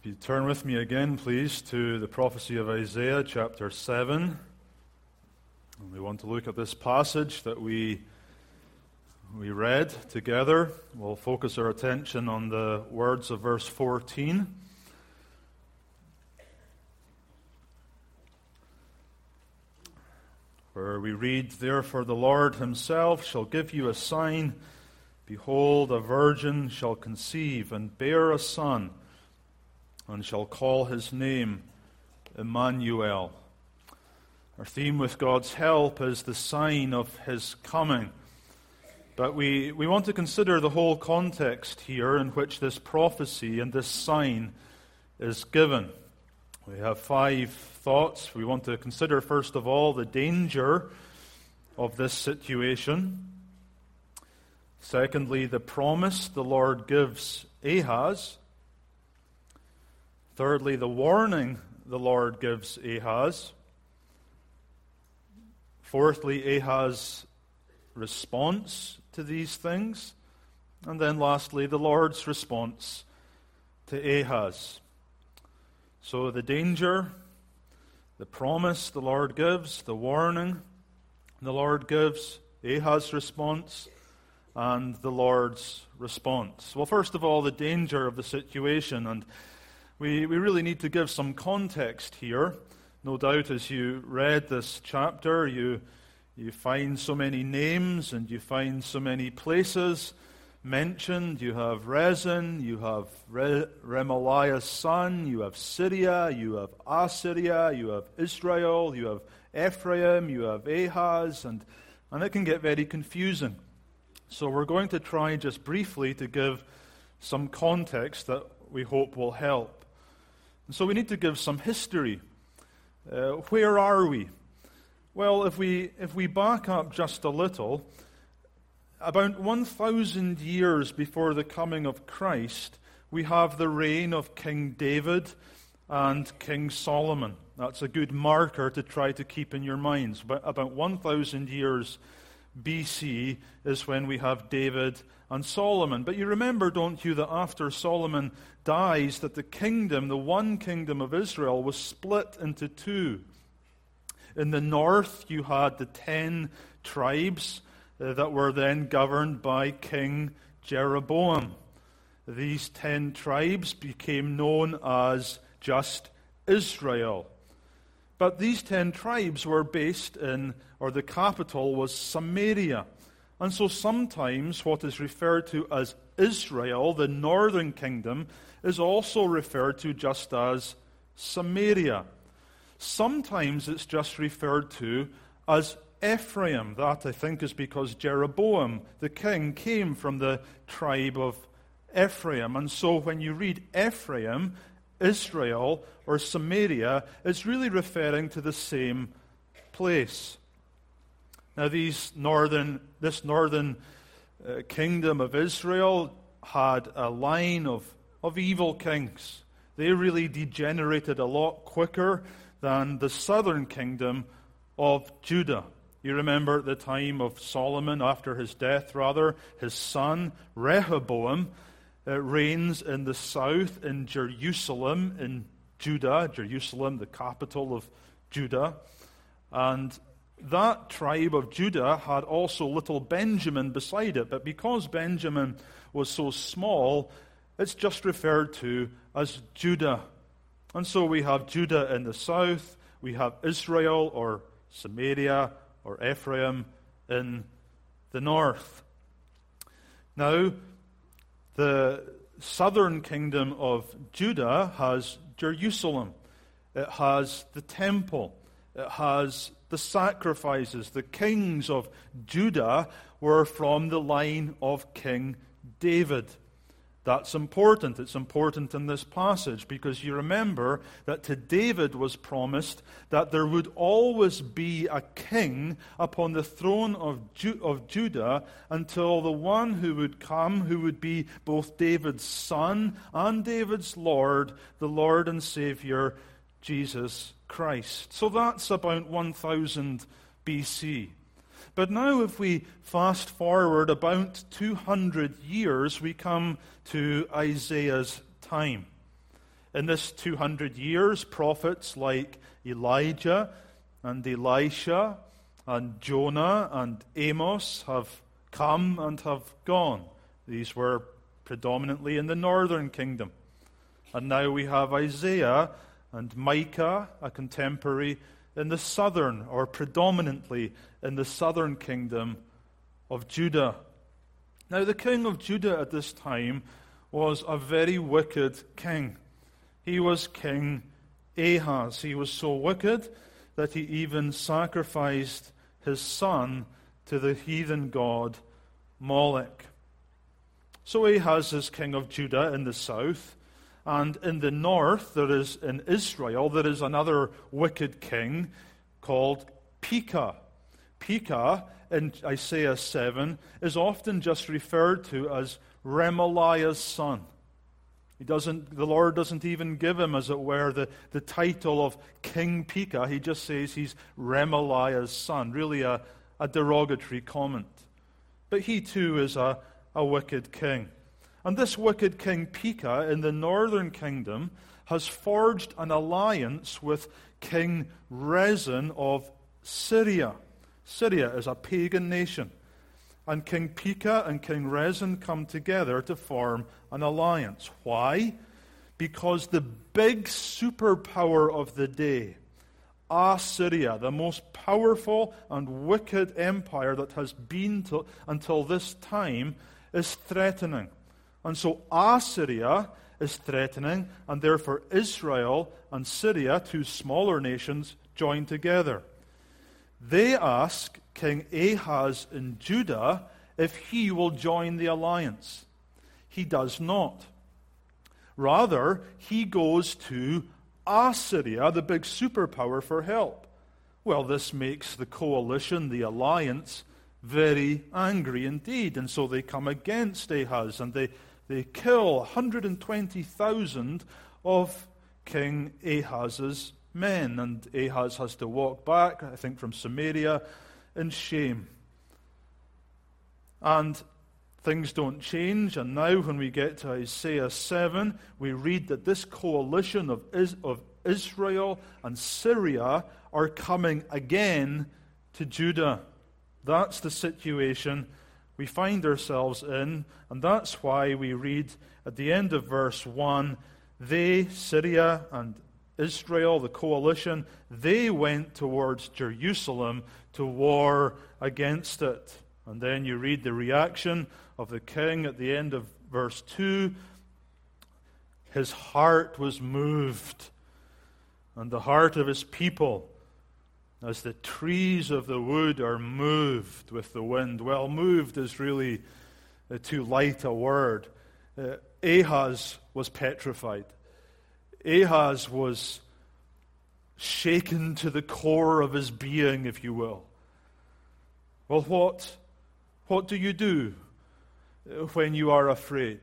You turn with me again, please, to the prophecy of Isaiah, chapter 7. And we want to look at this passage that we read together. We'll focus our attention on the words of verse 14. Where we read, "Therefore the Lord himself shall give you a sign. Behold, a virgin shall conceive and bear a son, and shall call his name Emmanuel." Our theme with God's help is the sign of his coming. But we want to consider the whole context here in which this prophecy and this sign is given. We have 5 thoughts. We want to consider, first of all, the danger of this situation. Secondly, the promise the Lord gives Ahaz. Thirdly, the warning the Lord gives Ahaz. Fourthly, Ahaz's response to these things. And then lastly, the Lord's response to Ahaz. So the danger, the promise the Lord gives, the warning the Lord gives, Ahaz's response, and the Lord's response. Well, first of all, the danger of the situation. And we really need to give some context here. No doubt as you read this chapter, you find so many names and you find so many places mentioned. You have Rezin, you have Remaliah's son, you have Syria, you have Assyria, you have Israel, you have Ephraim, you have Ahaz, and it can get very confusing. So we're going to try just briefly to give some context that we hope will help. And so we need to give some history. Where are we? Well, if we back up just a little, about 1,000 years before the coming of Christ, we have the reign of King David and King Solomon. That's a good marker to try to keep in your minds. About 1,000 years BC is when we have David and Solomon. But you remember, don't you, that after Solomon dies, that the kingdom, the one kingdom of Israel, was split into 2. In the north, you had the 10 tribes that were then governed by King Jeroboam. These 10 tribes became known as just Israel. But these 10 tribes were based in, or the capital was Samaria. And so sometimes what is referred to as Israel, the northern kingdom, is also referred to just as Samaria. Sometimes it's just referred to as Ephraim. That, I think, is because Jeroboam, the king, came from the tribe of Ephraim. And so when you read Ephraim, Israel, or Samaria, it's really referring to the same place. Now, this northern kingdom of Israel had a line of evil kings. They really degenerated a lot quicker than the southern kingdom of Judah. You remember at the time of Solomon, after his death rather, his son Rehoboam reigns in the south in Jerusalem in Judah, Jerusalem, the capital of Judah. And that tribe of Judah had also little Benjamin beside it. But because Benjamin was so small, it's just referred to as Judah. And so we have Judah in the south, we have Israel or Samaria or Ephraim in the north. Now, the southern kingdom of Judah has Jerusalem. It has the temple. It has the sacrifices. The kings of Judah were from the line of King David. That's important. It's important in this passage because you remember that to David was promised that there would always be a king upon the throne of Judah until the one who would come, who would be both David's son and David's Lord, the Lord and Savior, Jesus Christ. So that's about 1000 BC. But now if we fast forward about 200 years, we come to Isaiah's time. In this 200 years, prophets like Elijah and Elisha and Jonah and Amos have come and have gone. These were predominantly in the northern kingdom. And now we have Isaiah and Micah, a contemporary, in the southern, or predominantly in the southern kingdom of Judah. Now the king of Judah at this time was a very wicked king. He was King Ahaz. He was so wicked that he even sacrificed his son to the heathen god Molech. So Ahaz is king of Judah in the south, and in the north, in Israel, there is another wicked king called Pekah. Pekah, in Isaiah 7, is often just referred to as Remaliah's son. The Lord doesn't even give him, as it were, the title of King Pekah. He just says he's Remaliah's son, really a derogatory comment. But he too is a wicked king. And this wicked king Pekah in the northern kingdom has forged an alliance with King Rezin of Syria. Syria is a pagan nation. And King Pekah and King Rezin come together to form an alliance. Why? Because the big superpower of the day, Assyria, the most powerful and wicked empire that has been until this time, is threatening. And so Assyria is threatening, and therefore Israel and Syria, two smaller nations, join together. They ask King Ahaz in Judah if he will join the alliance. He does not. Rather, he goes to Assyria, the big superpower, for help. Well, this makes the coalition, the alliance, very angry indeed. And so they come against Ahaz, and they kill 120,000 of King Ahaz's men. And Ahaz has to walk back, I think, from Samaria in shame. And things don't change. And now when we get to Isaiah 7, we read that this coalition of Israel and Syria are coming again to Judah. That's the situation we find ourselves in, and that's why we read at the end of verse 1, they, Syria and Israel, the coalition, they went towards Jerusalem to war against it. And then you read the reaction of the king at the end of verse 2. His heart was moved, and the heart of his people, as the trees of the wood are moved with the wind. Well, moved is really too light a word. Ahaz was petrified. Ahaz was shaken to the core of his being, if you will. Well, what do you do when you are afraid?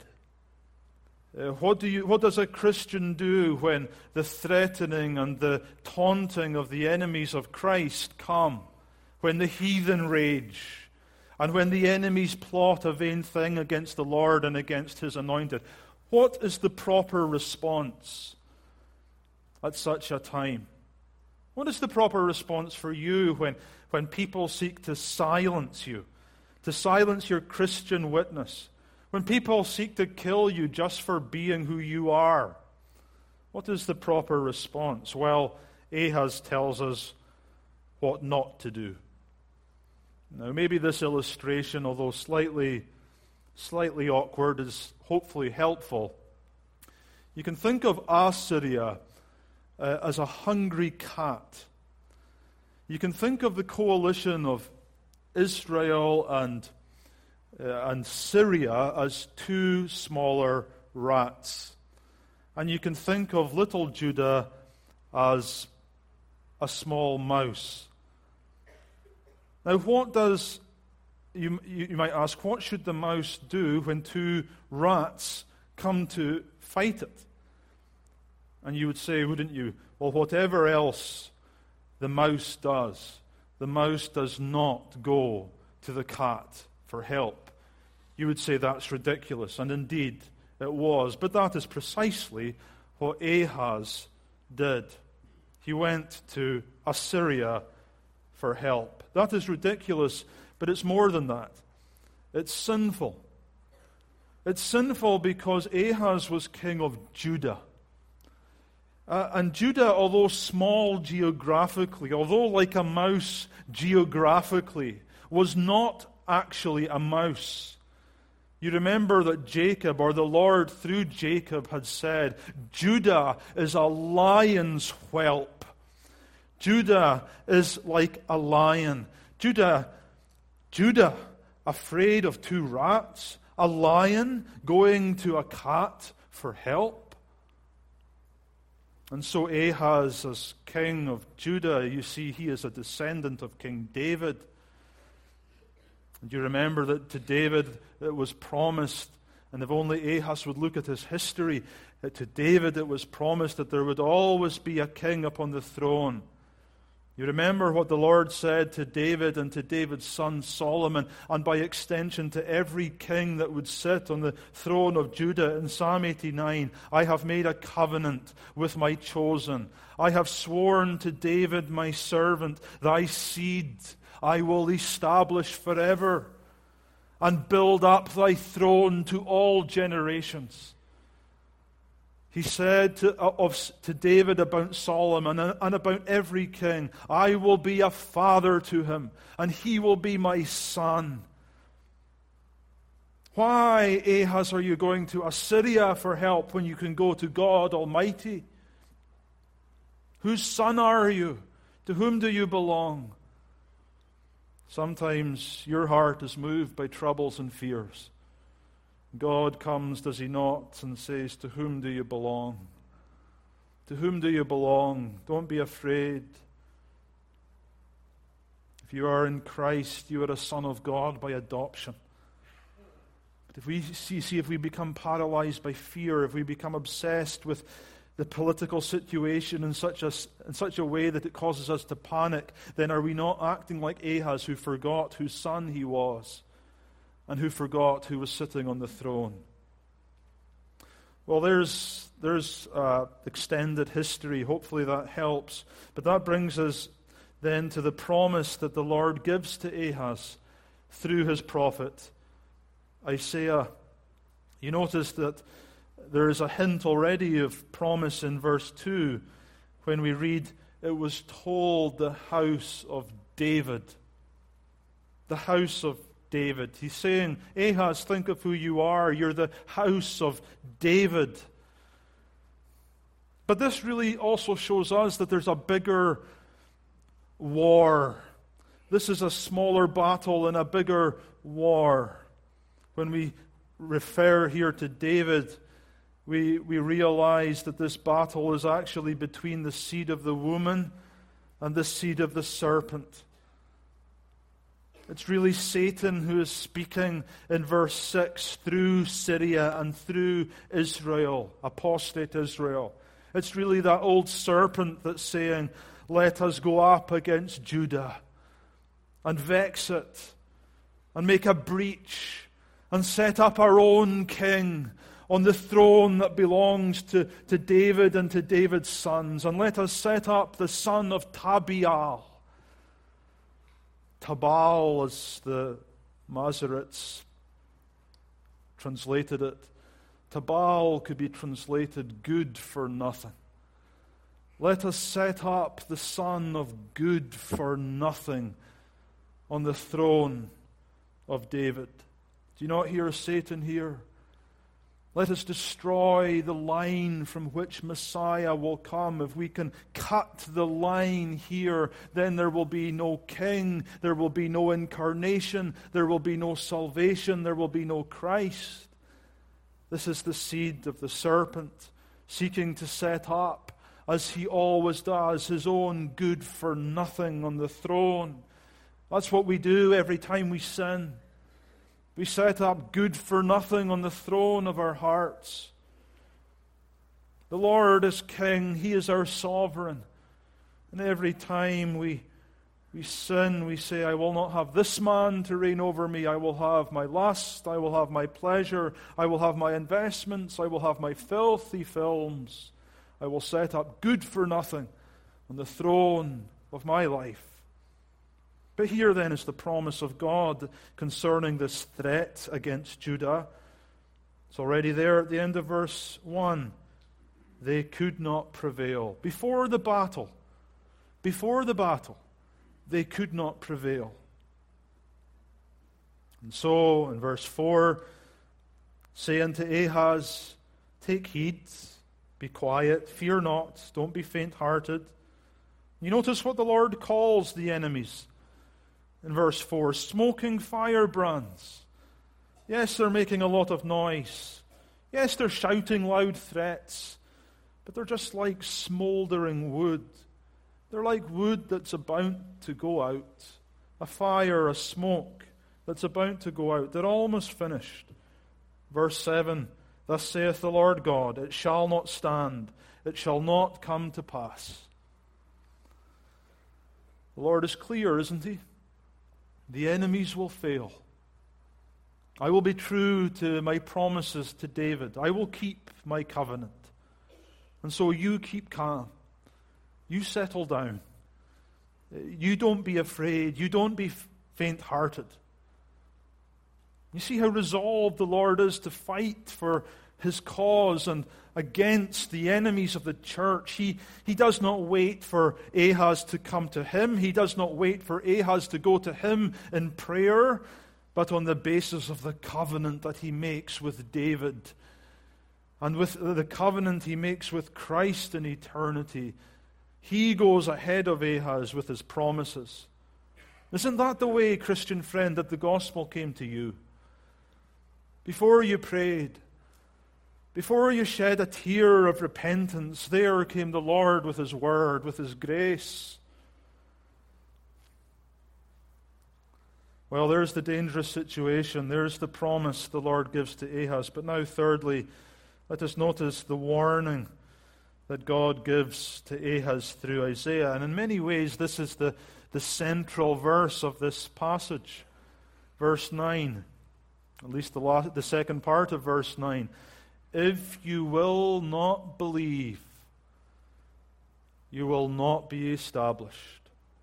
What does a Christian do when the threatening and the taunting of the enemies of Christ come? When the heathen rage, and when the enemies plot a vain thing against the Lord and against His anointed? What is the proper response at such a time? What is the proper response for you when people seek to silence you, to silence your Christian witness? When people seek to kill you just for being who you are? What is the proper response? Well, Ahaz tells us what not to do. Now, maybe this illustration, although slightly awkward, is hopefully helpful. You can think of Assyria as a hungry cat. You can think of the coalition of Israel and Syria as two smaller rats. And you can think of little Judah as a small mouse. Now, you might ask, what should the mouse do when two rats come to fight it? And you would say, wouldn't you, well, whatever else the mouse does not go to the cat for help. You would say that's ridiculous, and indeed it was. But that is precisely what Ahaz did. He went to Assyria for help. That is ridiculous, but it's more than that. It's sinful. It's sinful because Ahaz was king of Judah. And Judah, although small geographically, although like a mouse geographically, was not actually a mouse. You remember that Jacob, or the Lord through Jacob, had said, Judah is a lion's whelp. Judah is like a lion. Judah, afraid of two rats, a lion going to a cat for help. And so Ahaz, as king of Judah, you see he is a descendant of King David. And you remember that to David it was promised, and if only Ahaz would look at his history, that to David it was promised that there would always be a king upon the throne. You remember what the Lord said to David and to David's son Solomon, and by extension to every king that would sit on the throne of Judah in Psalm 89. I have made a covenant with my chosen. I have sworn to David my servant, thy seed I will establish forever, and build up thy throne to all generations. He said to David about Solomon and about every king, I will be a father to him, and he will be my son. Why, Ahaz, are you going to Assyria for help when you can go to God Almighty? Whose son are you? To whom do you belong? Sometimes your heart is moved by troubles and fears. God comes, does he not, and says, to whom do you belong? To whom do you belong? Don't be afraid. If you are in Christ, you are a son of God by adoption. But if we if we become paralyzed by fear, if we become obsessed with the political situation in such a way that it causes us to panic, then are we not acting like Ahaz, who forgot whose son he was, and who forgot who was sitting on the throne? Well, there's extended history. Hopefully that helps. But that brings us then to the promise that the Lord gives to Ahaz through his prophet Isaiah. You notice that there is a hint already of promise in verse 2 when we read, it was told the house of David. The house of David. He's saying, Ahaz, think of who you are. You're the house of David. But this really also shows us that there's a bigger war. This is a smaller battle in a bigger war. When we refer here to David, we realize that this battle is actually between the seed of the woman and the seed of the serpent. It's really Satan who is speaking in verse 6 through Syria and through Israel, apostate Israel. It's really that old serpent that's saying, let us go up against Judah and vex it and make a breach and set up our own king on the throne that belongs to David and to David's sons. And let us set up the son of Tabial. Tabal, as the Masoretes translated it. Tabal could be translated good for nothing. Let us set up the son of good for nothing on the throne of David. Do you not hear Satan here? Let us destroy the line from which Messiah will come. If we can cut the line here, then there will be no king, there will be no incarnation, there will be no salvation, there will be no Christ. This is the seed of the serpent, seeking to set up, as he always does, his own good for nothing on the throne. That's what we do every time we sin. We set up good for nothing on the throne of our hearts. The Lord is King. He is our sovereign. And every time we sin, we say, I will not have this man to reign over me. I will have my lust. I will have my pleasure. I will have my investments. I will have my filthy films. I will set up good for nothing on the throne of my life. But here then is the promise of God concerning this threat against Judah. It's already there at the end of verse 1. They could not prevail. Before the battle, they could not prevail. And so, in verse 4, saying to Ahaz, take heed, be quiet, fear not, don't be faint-hearted. You notice what the Lord calls the enemies. In verse 4, smoking firebrands. Yes, they're making a lot of noise. Yes, they're shouting loud threats. But they're just like smoldering wood. They're like wood that's about to go out. A fire, a smoke that's about to go out. They're almost finished. Verse 7, thus saith the Lord God, it shall not stand, it shall not come to pass. The Lord is clear, isn't he? The enemies will fail. I will be true to my promises to David. I will keep my covenant. And so you keep calm. You settle down. You don't be afraid. You don't be faint-hearted. You see how resolved the Lord is to fight for his cause and against the enemies of the church. He does not wait for Ahaz to come to him. He does not wait for Ahaz to go to him in prayer, but on the basis of the covenant that he makes with David and with the covenant he makes with Christ in eternity. He goes ahead of Ahaz with his promises. Isn't that the way, Christian friend, that the gospel came to you? Before you prayed, before you shed a tear of repentance, there came the Lord with his word, with his grace. Well, there's the dangerous situation. There's the promise the Lord gives to Ahaz. But now, thirdly, let us notice the warning that God gives to Ahaz through Isaiah. And in many ways, this is the central verse of this passage. Verse 9, at least the second part of verse 9. If you will not believe, you will not be established.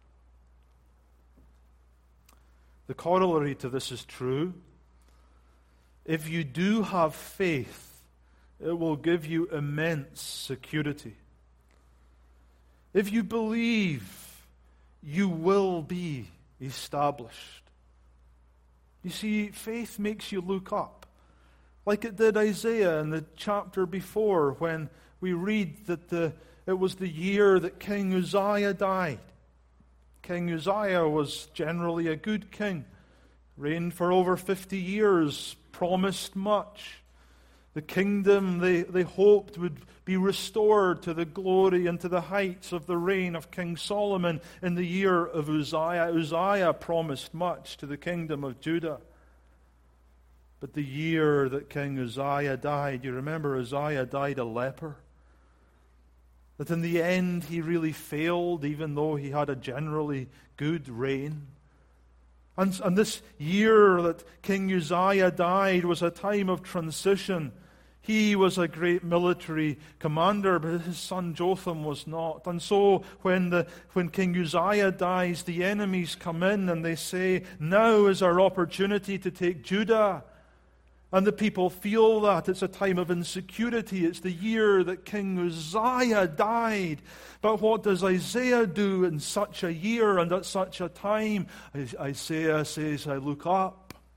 The corollary to this is true. If you do have faith, it will give you immense security. If you believe, you will be established. You see, faith makes you look up, like it did Isaiah in the chapter before when we read that it was the year that King Uzziah died. King Uzziah was generally a good king, reigned for over 50 years, promised much. The kingdom they hoped would be restored to the glory and to the heights of the reign of King Solomon in the year of Uzziah. Uzziah promised much to the kingdom of Judah. But the year that King Uzziah died, you remember Uzziah died a leper? That in the end he really failed, even though he had a generally good reign. And this year that King Uzziah died was a time of transition. He was a great military commander, but his son Jotham was not. And so when King Uzziah dies, the enemies come in and they say, now is our opportunity to take Judah. And the people feel that. It's a time of insecurity. It's the year that King Uzziah died. But what does Isaiah do in such a year and at such a time? Isaiah says, I look up.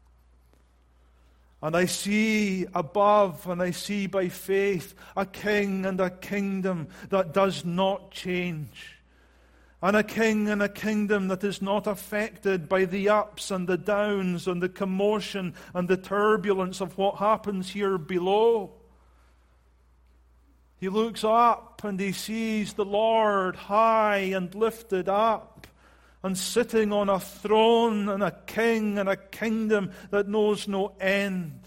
And I see above, and I see by faith a king and a kingdom that does not change. And a king and a kingdom that is not affected by the ups and the downs and the commotion and the turbulence of what happens here below. He looks up and he sees the Lord high and lifted up and sitting on a throne and a king and a kingdom that knows no end.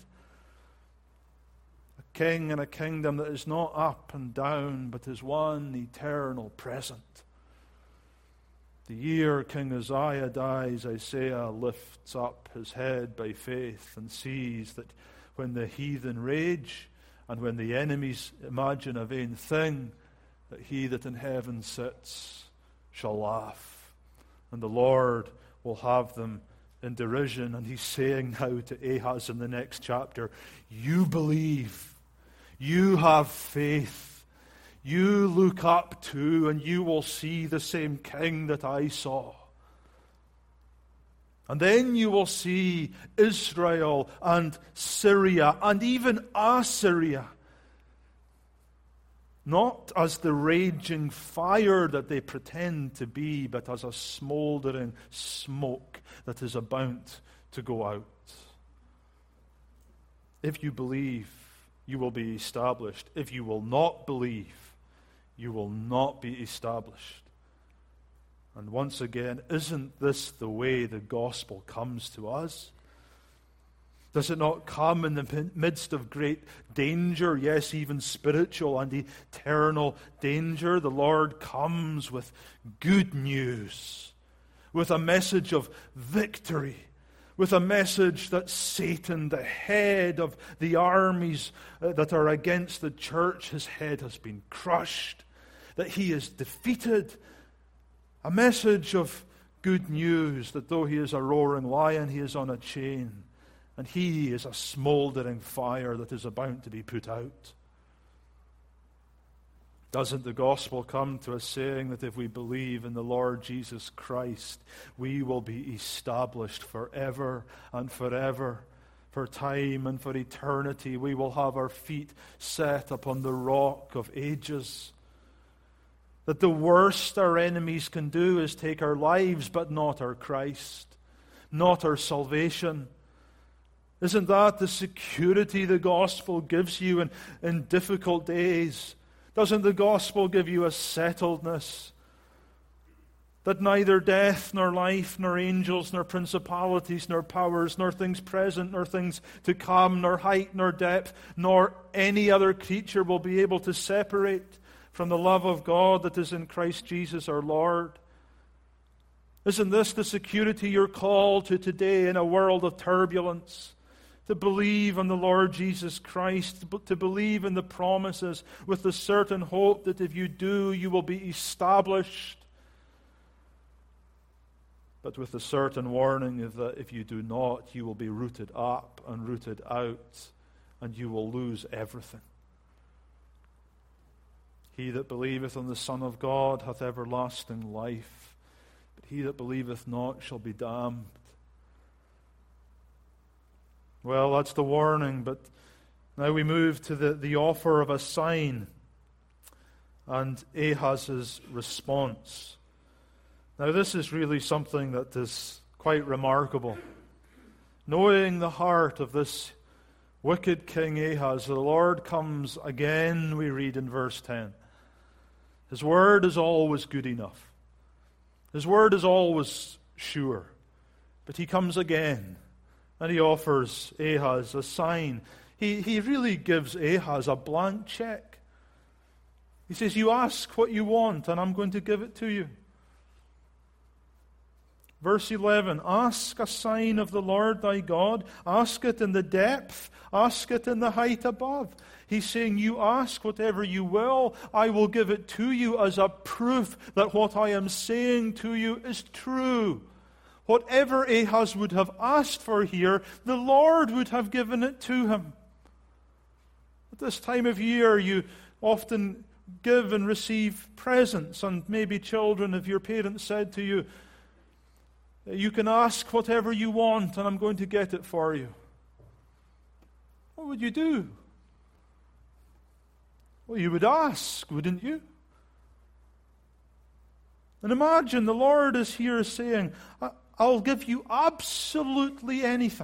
A king and a kingdom that is not up and down but is one eternal present. The year King Uzziah dies, Isaiah lifts up his head by faith and sees that when the heathen rage and when the enemies imagine a vain thing, that he that in heaven sits shall laugh, and the Lord will have them in derision. And he's saying now to Ahaz in the next chapter, you believe, you have faith, you look up to, and you will see the same king that I saw. And then you will see Israel and Syria and even Assyria, not as the raging fire that they pretend to be, but as a smoldering smoke that is about to go out. If you believe, you will be established. If you will not believe, you will not be established. And once again, isn't this the way the gospel comes to us? Does it not come in the midst of great danger, yes, even spiritual and eternal danger? The Lord comes with good news, with a message of victory, with a message that Satan, the head of the armies that are against the church, his head has been crushed, that he is defeated. A message of good news that though he is a roaring lion, he is on a chain. And he is a smoldering fire that is about to be put out. Doesn't the gospel come to us saying that if we believe in the Lord Jesus Christ, we will be established forever and forever, for time and for eternity? We will have our feet set upon the rock of ages. That the worst our enemies can do is take our lives, but not our Christ, not our salvation. Isn't that the security the gospel gives you in difficult days? Doesn't the gospel give you a settledness that neither death, nor life, nor angels, nor principalities, nor powers, nor things present, nor things to come, nor height, nor depth, nor any other creature will be able to separate from the love of God that is in Christ Jesus our Lord? Isn't this the security you're called to today in a world of turbulence? To believe in the Lord Jesus Christ, to believe in the promises with the certain hope that if you do, you will be established. But with the certain warning that if you do not, you will be rooted up and rooted out, and you will lose everything. He that believeth on the Son of God hath everlasting life, but he that believeth not shall be damned. Well, that's the warning, but now we move to the offer of a sign and Ahaz's response. Now this is really something that is quite remarkable. Knowing the heart of this wicked King Ahaz, the Lord comes again, we read in verse 10. His word is always good enough. His word is always sure. But he comes again. And he offers Ahaz a sign. He really gives Ahaz a blank check. He says, you ask what you want, and I'm going to give it to you. Verse 11, ask a sign of the Lord thy God. Ask it in the depth. Ask it in the height above. He's saying, you ask whatever you will. I will give it to you as a proof that what I am saying to you is true. Whatever Ahaz would have asked for here, the Lord would have given it to him. At this time of year, you often give and receive presents, and maybe children, if your parents said to you, you can ask whatever you want, and I'm going to get it for you. What would you do? Well, you would ask, wouldn't you? And imagine the Lord is here saying, I'll give you absolutely anything.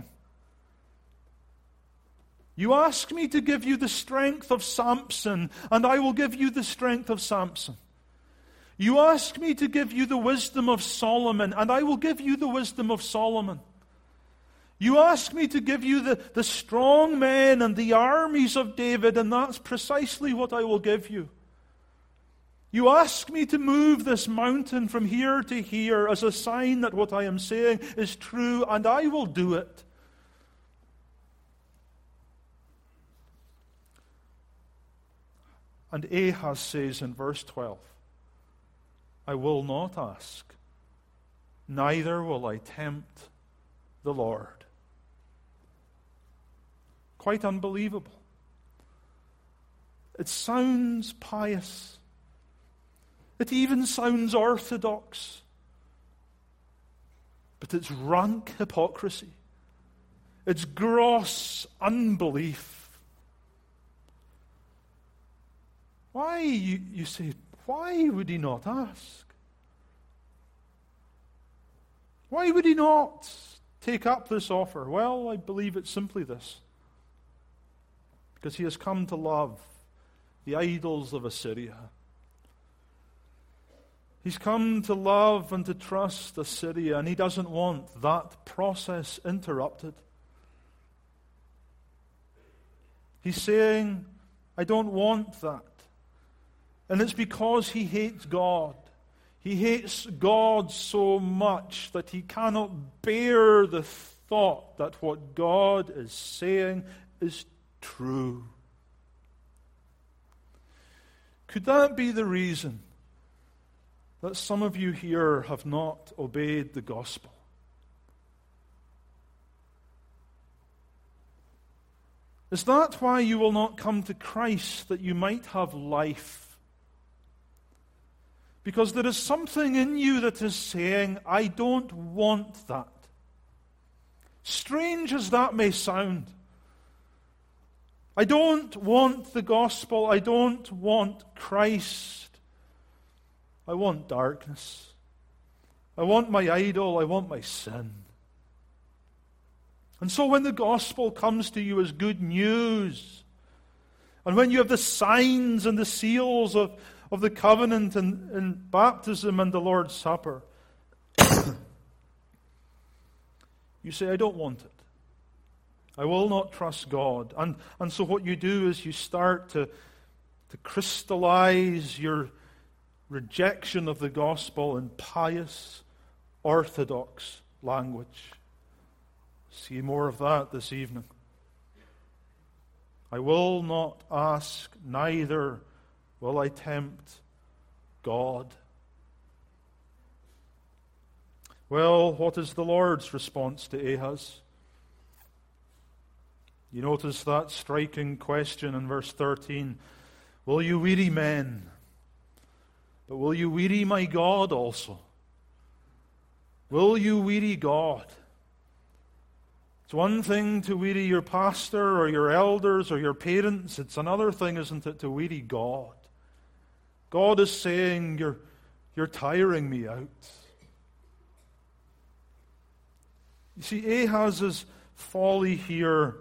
You ask me to give you the strength of Samson, and I will give you the strength of Samson. You ask me to give you the wisdom of Solomon, and I will give you the wisdom of Solomon. You ask me to give you the strong men and the armies of David, and that's precisely what I will give you. You ask me to move this mountain from here to here as a sign that what I am saying is true, and I will do it. And Ahaz says in verse 12, I will not ask, neither will I tempt the Lord. Quite unbelievable. It sounds pious. It even sounds orthodox. But it's rank hypocrisy. It's gross unbelief. Why, you say, why would he not ask? Why would he not take up this offer? Well, I believe it's simply this. Because he has come to love the idols of Assyria. He's come to love and to trust Assyria, and he doesn't want that process interrupted. He's saying, I don't want that. And it's because he hates God. He hates God so much that he cannot bear the thought that what God is saying is true. Could that be the reason that some of you here have not obeyed the gospel? Is that why you will not come to Christ, that you might have life? Because there is something in you that is saying, I don't want that. Strange as that may sound. I don't want the gospel. I don't want Christ. I want darkness. I want my idol. I want my sin. And so when the gospel comes to you as good news, and when you have the signs and the seals of the covenant and baptism and the Lord's Supper, you say, I don't want it. I will not trust God. And so what you do is you start to crystallize your rejection of the gospel in pious, orthodox language. See more of that this evening. I will not ask, neither will I tempt God. Well, what is the Lord's response to Ahaz? You notice that striking question in verse 13. Will you weary men? But will you weary my God also? Will you weary God? It's one thing to weary your pastor or your elders or your parents. It's another thing, isn't it, to weary God? God is saying, you're tiring me out. You see, Ahaz's folly here,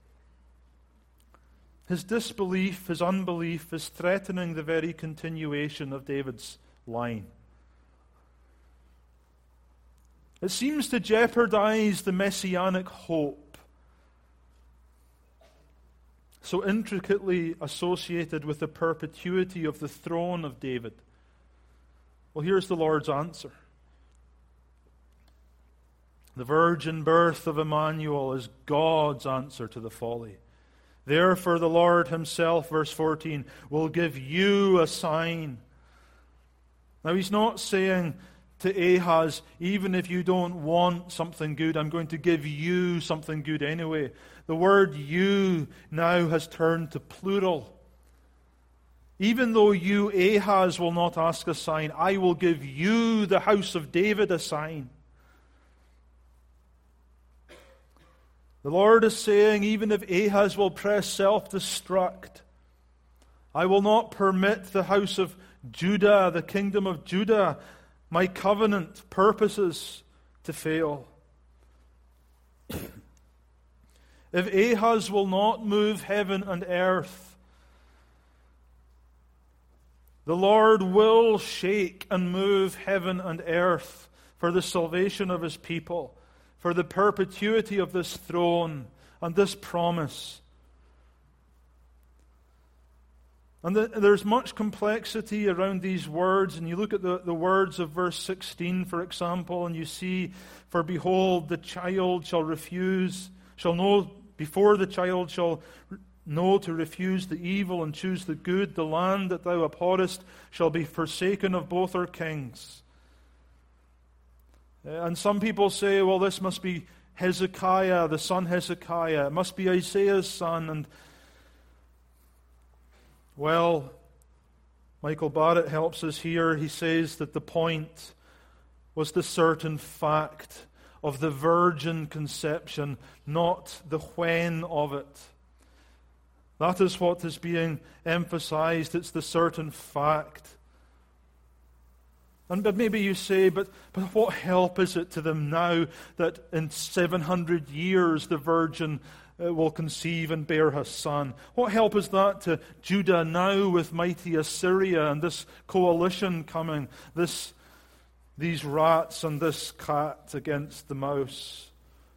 his disbelief, his unbelief, is threatening the very continuation of David's line. It seems to jeopardize the messianic hope so intricately associated with the perpetuity of the throne of David. Well, here's the Lord's answer. The virgin birth of Emmanuel is God's answer to the folly. Therefore the Lord himself, verse 14, will give you a sign. Now he's not saying to Ahaz, even if you don't want something good, I'm going to give you something good anyway. The word you now has turned to plural. Even though you, Ahaz, will not ask a sign, I will give you, the house of David, a sign. The Lord is saying, even if Ahaz will press self-destruct, I will not permit the house of Judah, the kingdom of Judah, my covenant purposes to fail. If Ahaz will not move heaven and earth, the Lord will shake and move heaven and earth for the salvation of his people, for the perpetuity of this throne and this promise. And there's much complexity around these words, and you look at the words of verse 16, for example, and you see, for behold, the child shall know, before the child shall No, to refuse the evil and choose the good, the land that thou abhorrest shall be forsaken of both our kings. And some people say, well, this must be Hezekiah, the son Hezekiah. It must be Isaiah's son. And, well, Michael Barrett helps us here. He says that the point was the certain fact of the virgin conception, not the when of it. That is what is being emphasized. It's the certain fact. But maybe you say, but what help is it to them now that in 700 years the virgin will conceive and bear her son? What help is that to Judah now with mighty Assyria and this coalition coming, these rats and this cat against the mouse?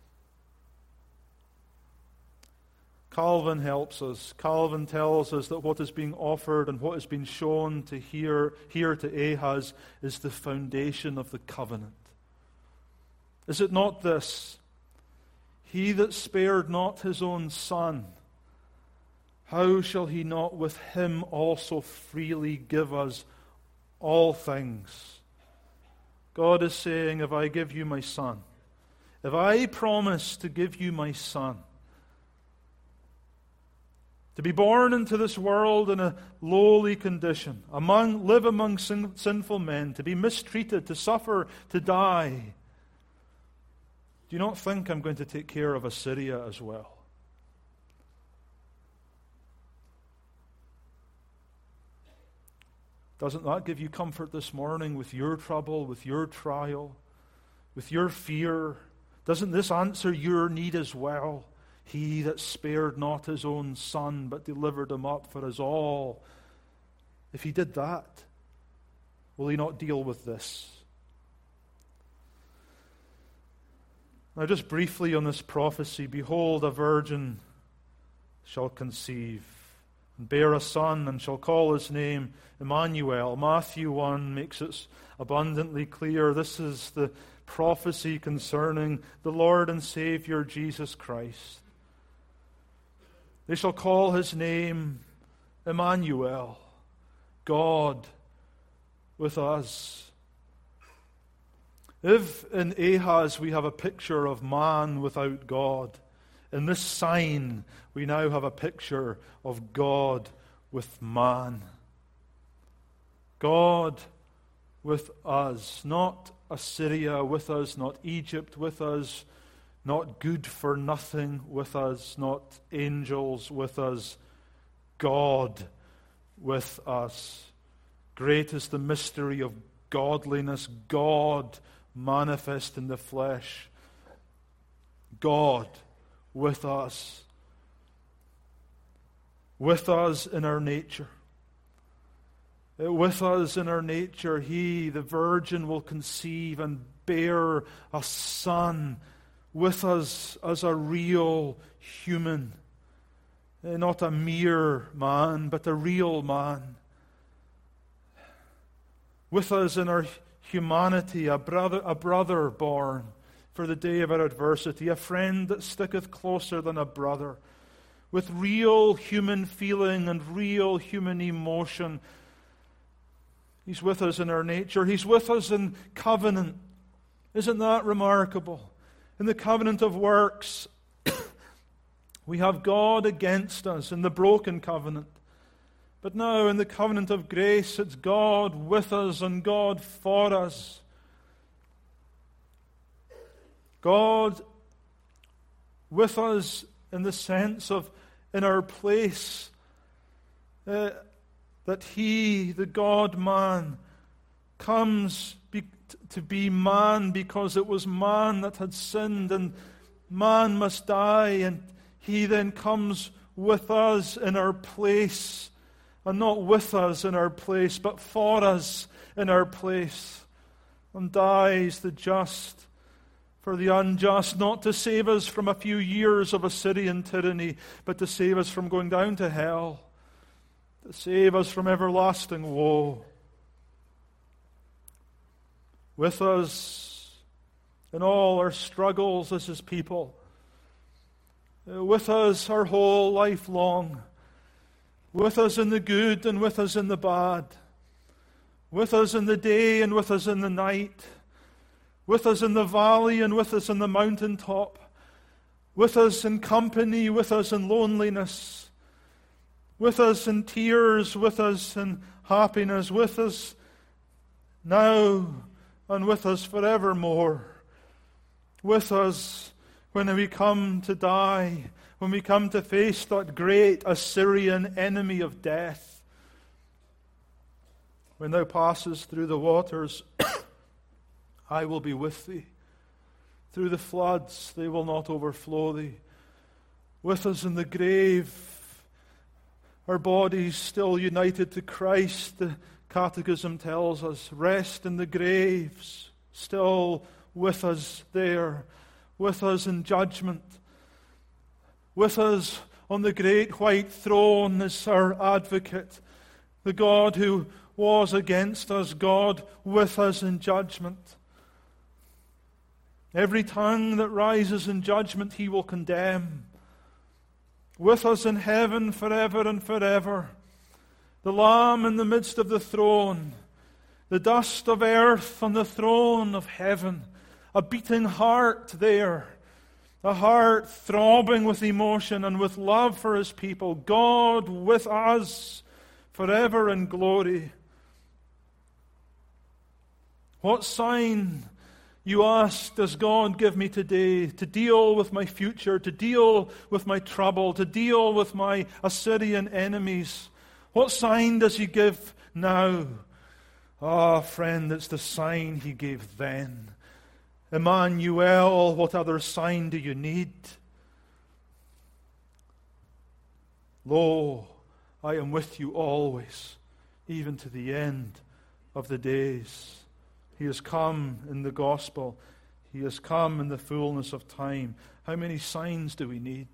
Calvin helps us. Calvin tells us that what is being offered and what has been shown to here to Ahaz is the foundation of the covenant. Is it not this? He that spared not his own son, how shall he not with him also freely give us all things? God is saying, if I give you my son, if I promise to give you my son, to be born into this world in a lowly condition, live among sinful men, to be mistreated, to suffer, to die. Do you not think I'm going to take care of Assyria as well? Doesn't that give you comfort this morning with your trouble, with your trial, with your fear? Doesn't this answer your need as well? He that spared not his own son, but delivered him up for us all. If he did that, will he not deal with this? Now, just briefly on this prophecy, behold, a virgin shall conceive and bear a son, and shall call his name Emmanuel. Matthew 1 makes it abundantly clear. This is the prophecy concerning the Lord and Savior Jesus Christ. They shall call his name Emmanuel, God with us. If in Ahaz we have a picture of man without God, in this sign we now have a picture of God with man. God with us, not Assyria with us, not Egypt with us, not good for nothing with us, not angels with us, God with us. Great is the mystery of godliness, God manifest in the flesh. God with us in our nature. With us in our nature, He, the Virgin, will conceive and bear a son with us as a real human. Not a mere man, but a real man. With us in our humanity, a brother born for the day of our adversity, a friend that sticketh closer than a brother, with real human feeling and real human emotion. He's with us in our nature. He's with us in covenant. Isn't that remarkable? In the covenant of works, we have God against us in the broken covenant. But now in the covenant of grace, it's God with us and God for us. God with us in the sense of in our place, that He, the God-man, comes to be man because it was man that had sinned and man must die, and He then comes with us in our place, and not with us in our place, but for us in our place, and dies the just for the unjust, not to save us from a few years of Assyrian tyranny, but to save us from going down to hell, to save us from everlasting woe. With us in all our struggles as His people, with us our whole life long, with us in the good and with us in the bad, with us in the day and with us in the night, with us in the valley and with us in the mountaintop, with us in company, with us in loneliness, with us in tears, with us in happiness, with us now and with us forevermore, with us when we come to die, when we come to face that great Assyrian enemy of death. When thou passest through the waters, I will be with thee. Through the floods, they will not overflow thee. With us in the grave, our bodies still united to Christ, the Catechism tells us, rest in the graves, still with us there, with us in judgment, with us on the great white throne as our advocate, the God who was against us, God with us in judgment. Every tongue that rises in judgment he will condemn. With us in heaven forever and forever. The Lamb in the midst of the throne. The dust of earth on the throne of heaven. A beating heart there. A heart throbbing with emotion and with love for his people. God with us forever in glory. What sign, you ask, does God give me today to deal with my future, to deal with my trouble, to deal with my Assyrian enemies? What sign does he give now? Ah, friend, it's the sign he gave then. Emmanuel, what other sign do you need? Lo, I am with you always, even to the end of the days. He has come in the gospel. He has come in the fullness of time. How many signs do we need?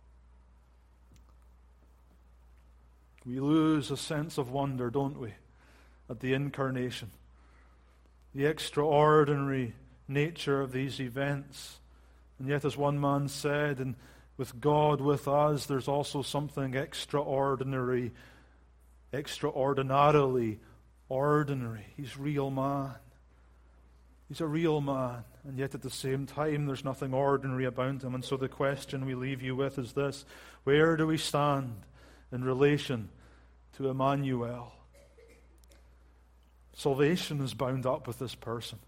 We lose a sense of wonder, don't we, at the incarnation. The extraordinary nature of these events. And yet, as one man said, and with God with us, there's also something extraordinarily ordinary. He's real man. He's a real man, and yet at the same time there's nothing ordinary about him. And so the question we leave you with is this: where do we stand in relation to Emmanuel? Salvation is bound up with this person.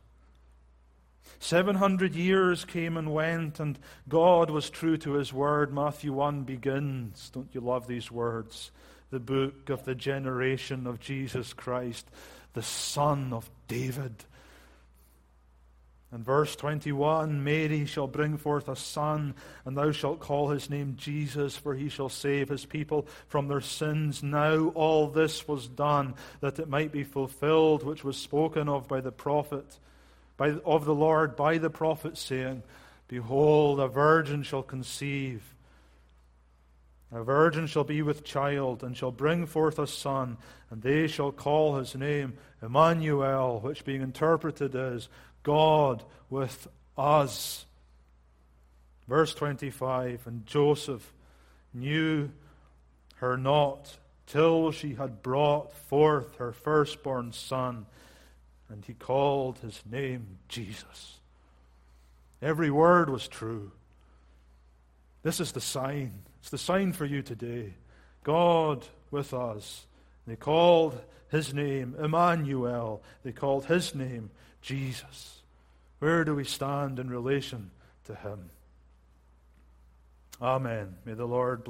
700 years came and went, and God was true to his word. Matthew 1 begins, don't you love these words? The book of the generation of Jesus Christ, the Son of David. And verse 21, Mary shall bring forth a son, and thou shalt call his name Jesus, for he shall save his people from their sins. Now all this was done, that it might be fulfilled, which was spoken of by the prophet, of the Lord by the prophet, saying, Behold, a virgin shall conceive. A virgin shall be with child, and shall bring forth a son, and they shall call his name Emmanuel, which being interpreted is God with us. Verse 25, and Joseph knew her not till she had brought forth her firstborn son, and he called his name Jesus. Every word was true. This is the sign. It's the sign for you today. God with us. They called his name Emmanuel. They called his name Jesus. Where do we stand in relation to him? Amen. May the Lord bless.